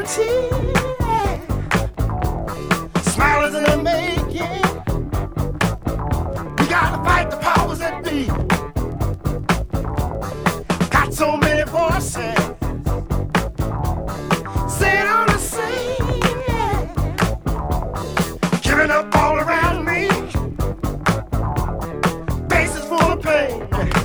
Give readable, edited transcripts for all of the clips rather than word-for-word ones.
guarantee. Smile is in the making. We gotta fight the powers that be. Got so many voices saying I'm the same, yeah. Giving up all around me. Faces full of pain.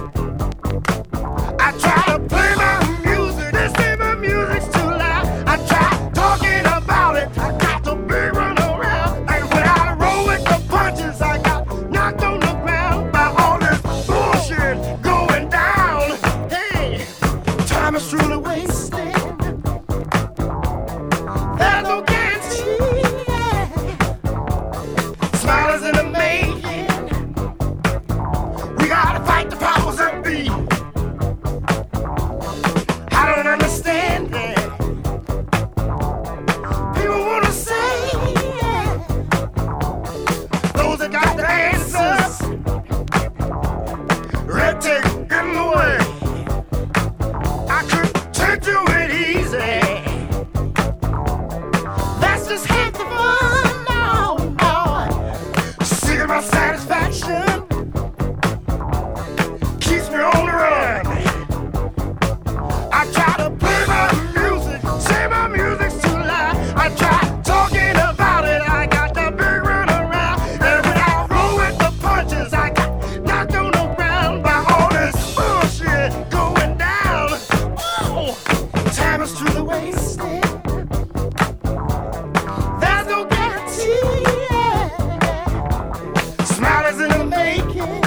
I try to play my music, they say my music's too loud. I try talking about it, I got the big run around. And when I roll with the punches, I got knocked on the ground by all this bullshit going down. Hey, time is truly wasted. There's no guarantee. Smile is in the making. We gotta fight the powers that be. I don't understand it. People wanna say, yeah. Those that got the answers, red tape in the way. I could take to it easy. That's just half the fun, no, no. Seeking my satisfaction keeps me on the run. I try to play my music, say my music's too loud. I try talking about it, I got the big run around. And when I roll with the punches, I got knocked on the ground by all this bullshit going down. Oh, time is truly wasted. There's no guarantee. Smile is in the making.